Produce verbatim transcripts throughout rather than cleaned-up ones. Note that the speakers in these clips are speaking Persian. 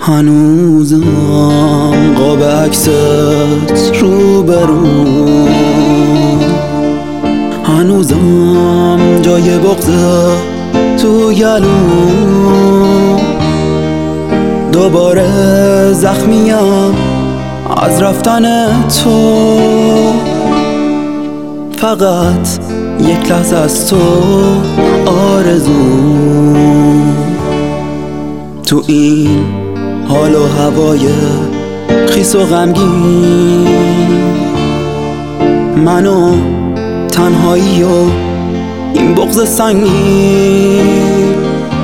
هنوزم قاب عکست رو برو، هنوزم جای بغضه تو گلو، دوباره زخمیم از رفتن تو. فقط یک لحظه از تو آرزو، تو این حال و هوای خیس و غمگین، منو تنهایی و این بغض سنگین،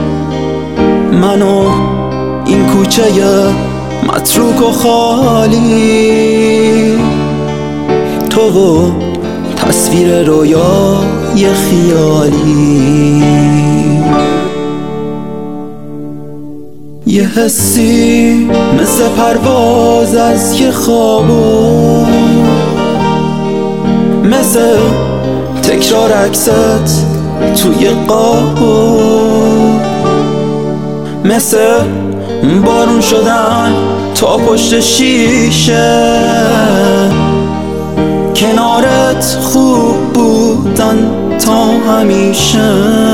منو این کوچه متروک و خالی، تو و تصویر رویای خیالی. یه حسی مثل پرواز از یه خوابو، مثل تکرار عکست توی قابو، مثل بارون شدن تا پشت شیشه، کنارت خوب بودن تا همیشه.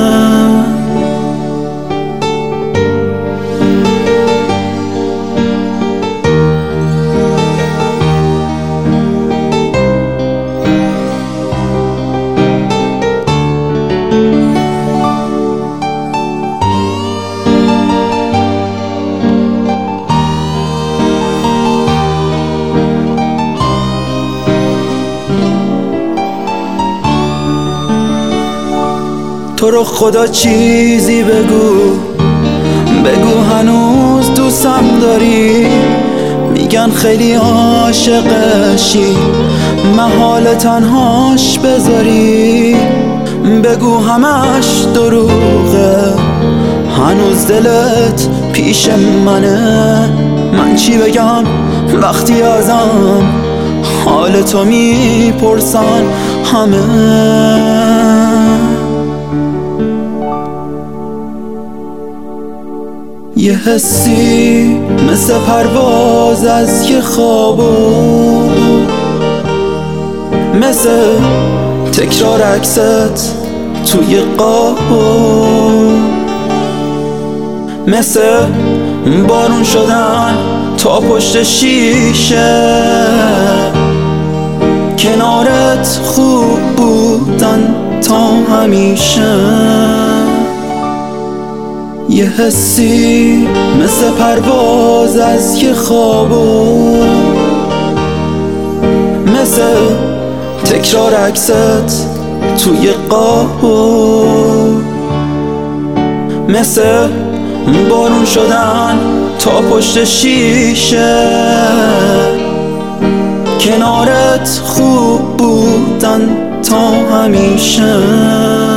تو رو خدا چیزی بگو، بگو هنوز دوستم داری. میگن خیلی عاشقشی، محال تنهاش بذاری. بگو همش دروغه، هنوز دلت پیش منه. من چی بگم وقتی ازم حال تو میپرسن همه. یه حسی مثل پرواز از یه خوابو، مثل تکرار عکست توی قابو، مثل بارون شدن تا پشت شیشه، کنارت خوب بودن تا همیشه. یه حسی مثل پرواز از یه خوابو، مثل تکرار عکست توی قابو، مثل بارون شدن تا پشت شیشه، کنارت خوب بودن تا همیشه.